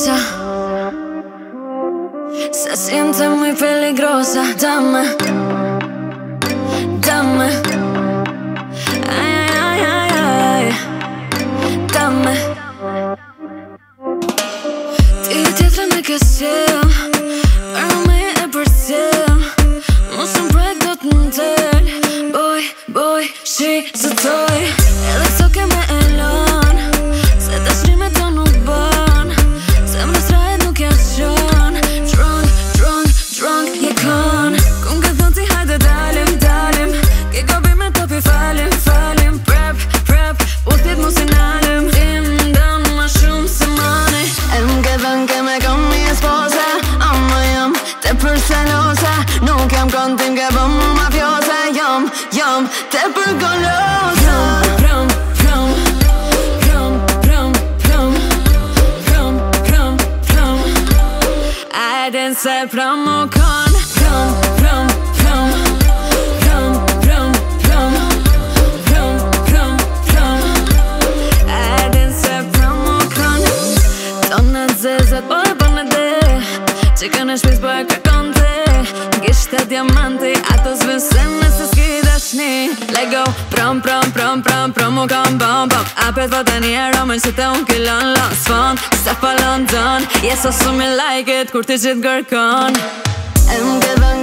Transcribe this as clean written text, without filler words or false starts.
peligrosa. Se siente muy peligrosa. Dame, dame. Ay, ay, ay, ay. Dame. Ti tjetër me kësim, për me e përsim. Mos më prek do t'ndel. Boj, shi, zëtoj. Edhe këso ke me elon, se dashrimet do nuk bën. Zemra s'rahet nuk ja qën. Drunk, je kon. Kum ka thon ti hajde dalim. Ke gabime topi falim. Prep, uthit mos i nalim. Tim dan ma shumë se money. E m'ke thën ke me kom mi esposa. Ama jam te për selosa. Nuk jam kontim ke bëm mu mafiosa. Jam te për golosa. Ajden se pram u kon. Ajden se pram u kon. Tonë zezet po e bën me de. Që kën e shpis po e kërkon te. Gishte diamanti ato s'vësen nëse s'ki dashni. Let go, prom u kon bom. Apet po të një romën që të unë killon s'fond. Se po London, yes so me like it kur ti gjithë gërkon. E m'ke dhën